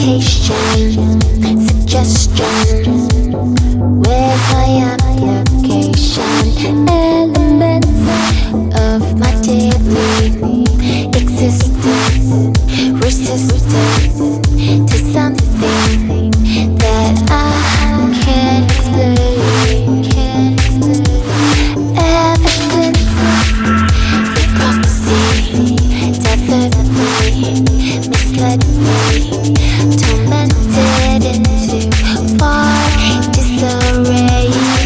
vacation suggestion. Where's my application? Elements of my daily existence, resistance to something that I can't explain. Ever since the prophecy definitely misled me, tormented into far disarray.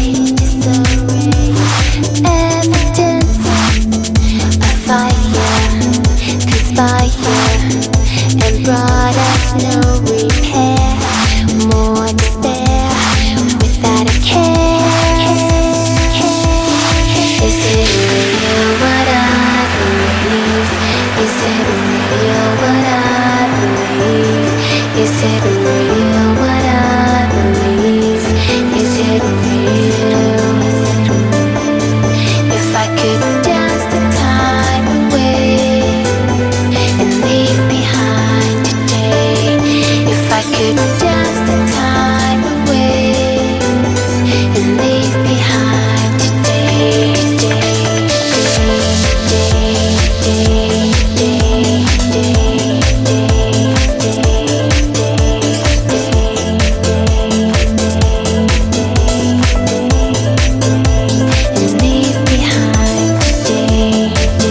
Evidence of fire conspire and brought us no repair, more despair without a care. Is it real what I believe? Is it real what I believe? Is it real what I believe? Is it real? If I could dance the time away and leave behind today, if I could dance the time away and leave behind today, and leave behind today.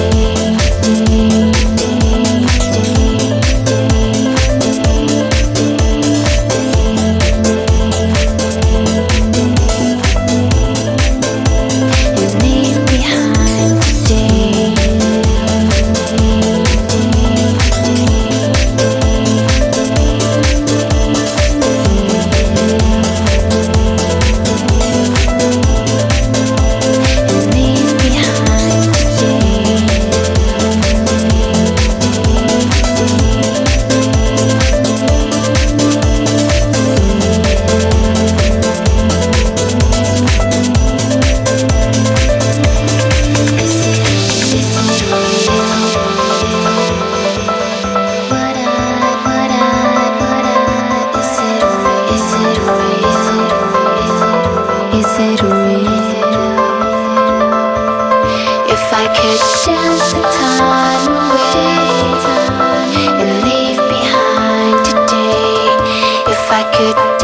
And leave behind today. And leave behind Is it real? If I could dance the time away and leave behind today, if I could